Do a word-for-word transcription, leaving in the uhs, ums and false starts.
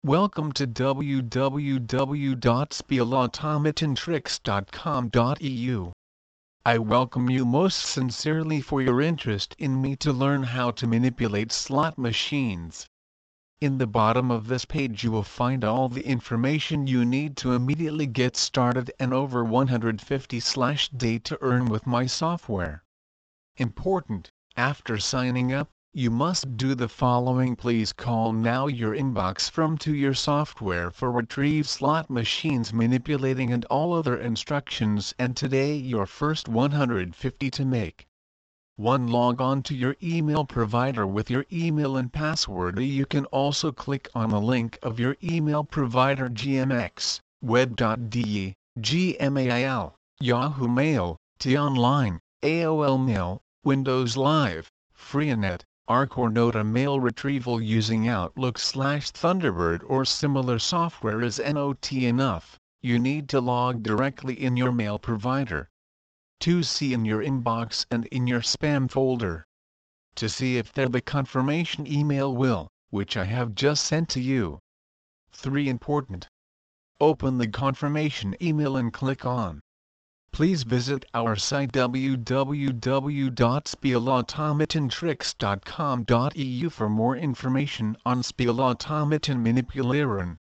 Welcome to w w w dot spiel automaton tricks dot com dot e u. I welcome you most sincerely for your interest in me to learn how to manipulate slot machines. In the bottom of this page you will find all the information you need to immediately get started and over one hundred fifty slash day to earn with my software. Important: after signing up, you must do the following. Please call now your inbox from to your software for retrieve slot machines manipulating and all other instructions, and today your first one hundred fifty to make. one Log on to your email provider with your email and password. You can also click on the link of your email provider: G M X, web dot d e, Gmail, Yahoo Mail, T-Online, A O L Mail, Windows Live, Freenet, Arc or Nota mail retrieval using Outlook slash Thunderbird or similar software is not enough. You need to log directly in your mail provider. To see in your inbox and in your spam folder. To see if there the confirmation email will, which I have just sent to you. three Important: open the confirmation email and click on. Please visit our site w w w dot spiel automaton tricks dot com dot e u for more information on Spiel Automaton Manipuleren.